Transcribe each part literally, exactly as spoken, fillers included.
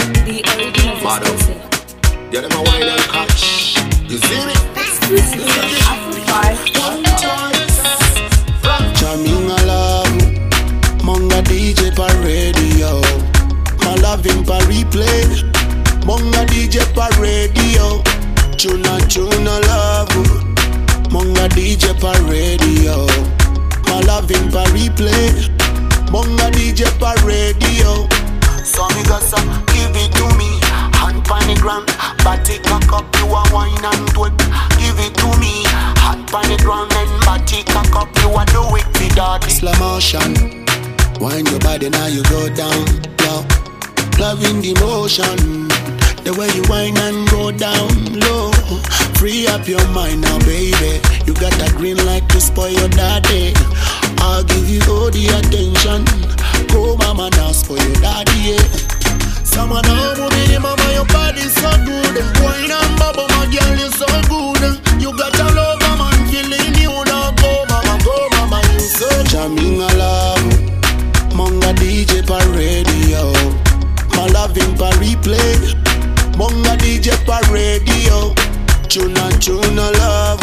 The original exclusive. Yeah, them a wine and catch. You see me? Exclusive. One choice from Jamming Love, Monga D J pa radio. My loving pa replay, Monga D J pa radio. Tuna tuna love, Monga D J pa radio. My loving pa replay, Monga D J pa radio. So me got some, give it to me. Hand pan the ground, body cock up, you a wine and twerk. Give it to me. Hand pan the ground and body cock up, you a do it with daddy. Slow motion, wind your body now you go down. Low, loving the motion, the way you whine and go down low. Free up your mind now, baby. You got that green light to spoil your daddy. I'll give you all the attention. Go mama now, spoil your daddy, yeah. Someone now moving in, mama, your body's so good. Wine and bubble, my girl, you're so good. You got a love, man, feeling you now. Go mama, go mama, you so Jamming Love, Monga D J pa radio. My loving pa replay, Monga D J pa radio. Tuna tuna love,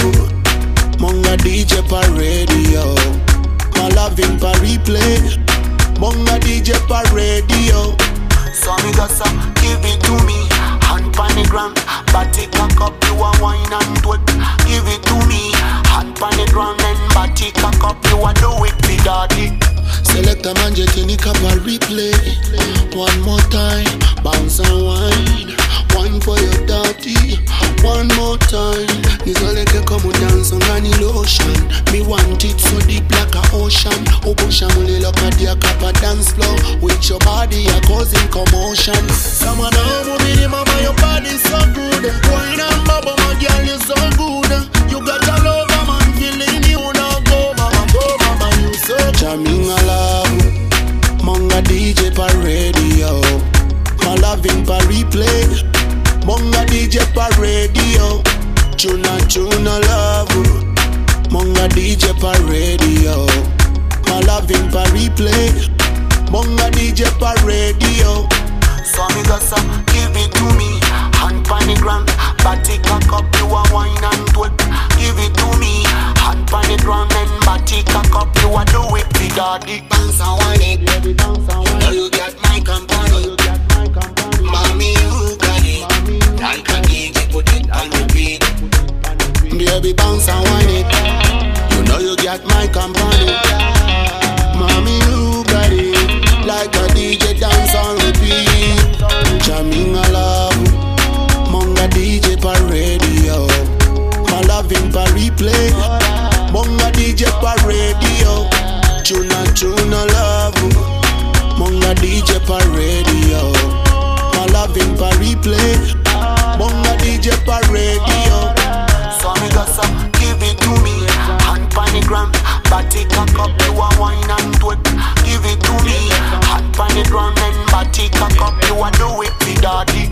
Monga D J pa radio. My loving pa replay, Monga D J pa radio. So me got some, give it to me. Hand pan the ground, body cock up, you a wine and twerk. Give it to me. Hand pan the ground and body cock up, you a do it with daddy. Select a man jet in the cup and replay. One more time, bounce and wine. Wine for your daddy. One more time. Nizoleke come dance on any lotion. Me want it so deep like a ocean. Obusha mule look at the cup a dance floor. With your body a causing commotion. Someone now moving in, mama, your body's so good. Wine and bubble, my girl, you're so good. You got a love, man, feeling you now. Go mama, go mama, you so Jamming Love, Monga D J pa radio. My loving pa replay, Monga D J pa radio. Tuna tuna love, Monga D J pa radio. My loving pa replay, Monga D J pa radio. So me got some, give it to me. Hand pan the ground, body cock up, you a wine and twerk. Give it to me. Hand pan the ground and body cock up, you a do it with daddy. Bounce and wine it, baby, bounce and wine. Now you got my company, you got my company. Mommy, you got it. Like a D J, put it on repeat. Baby, bounce and wine it. You know you got my company. Mommy, you got it. Like a D J, dance and repeat. Jamming Love, Monga D J pa radio. My loving pa replay, Monga D J pa radio. Tuna tuna love, Monga D J pa radio. My loving pa replay, Monga D J pa radio. So me got some, give it to me. Hand pan the ground, body cock up, you a wine and twerk. Give it to me. Hand pan the ground and body cock up, you a do it with daddy.